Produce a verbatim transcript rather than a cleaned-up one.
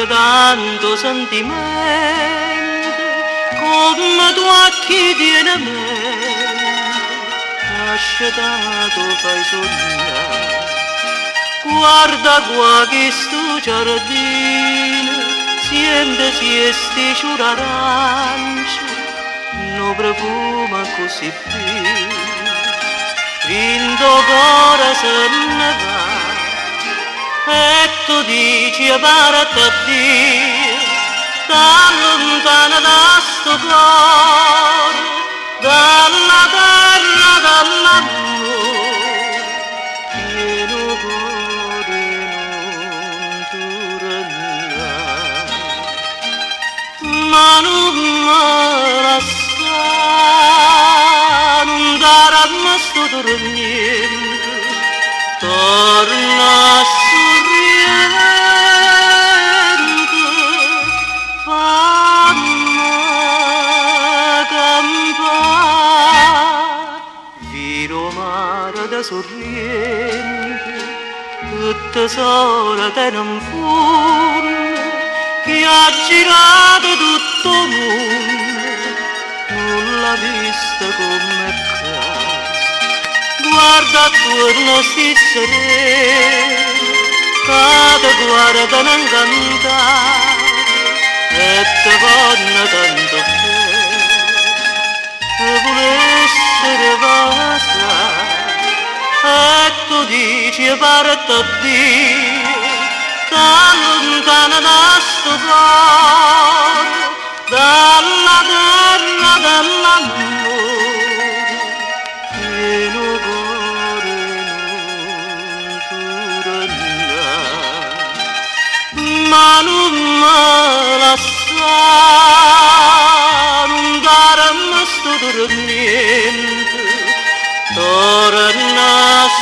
c'è tanto sentimento come tu a chi tiene mente, lasciato fai sognare. Guarda qua che sto giardino, siente siesti ciurarance, no profuma così fine, rindo cuore se ne va, e tu dici parati a Dio, da lontana da sto cuore, dalla terra, dall'amore, pieno cuore non tornerà, ma non me la sa, non darà mai sto torniente, torna sorridente, fammi campare, viro mare da sorriente, tutta sola te non fumo, che ha girato tutto il mondo, non l'ha vista come casa. Guarda attorno sti sereni, che guarda non cantare, e te vanno tanto bene, se volessero passare, e tu dici parti a Dio, da lontana da sto cuore, dalla terra dell'amore, pieno cuore non tornerà, ma non me la sa, non darà mai sto torniente, torna